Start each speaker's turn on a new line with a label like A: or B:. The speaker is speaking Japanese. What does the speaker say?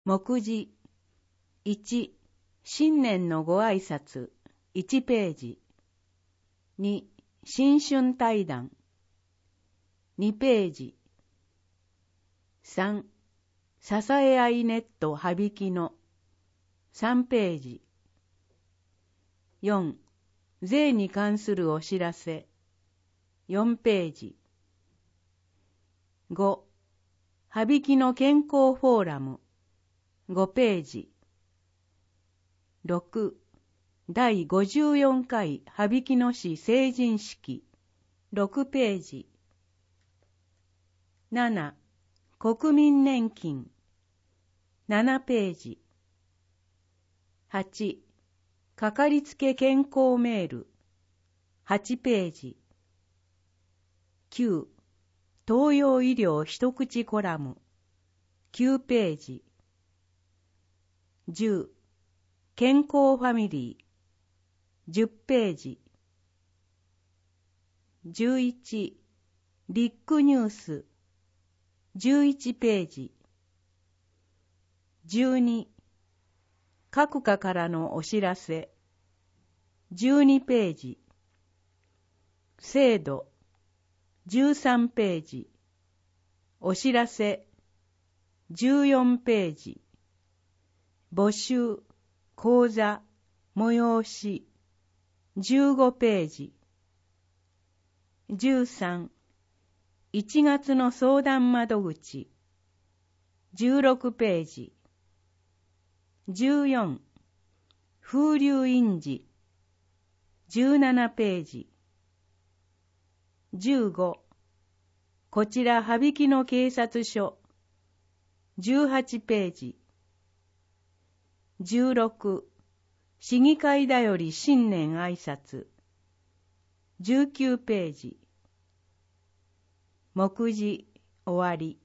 A: 目次1、新年のご挨拶1ページ。2、新春対談2ページ。3、支え合いネット羽曳野3ページ。4、税に関するお知らせ4ページ。5、羽曳野健康フォーラム5ページ。6、第54回羽曳野市成人式6ページ。7、国民年金7ページ。8、かかりつけ健康メール8ページ。9、東洋医療一口コラム9ページ。10、健康ファミリー10ページ。11、ビッグニュース11ページ。12、各課からのお知らせ12ページ。制度13ページ。お知らせ14ページ。募集講座催し15ページ。13、1月の相談窓口16ページ。14、風流印字17ページ。15、こちら羽曳野警察署18ページ。16、市議会だより新年挨拶19ページ。目次終わり。